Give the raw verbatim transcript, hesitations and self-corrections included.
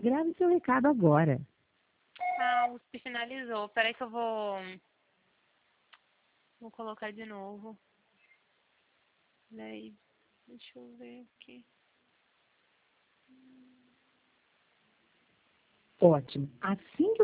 Grave seu recado agora. Ah, o U S P finalizou. Peraí que eu vou... Vou colocar de novo. Daí, deixa eu ver aqui. Ótimo. Assim que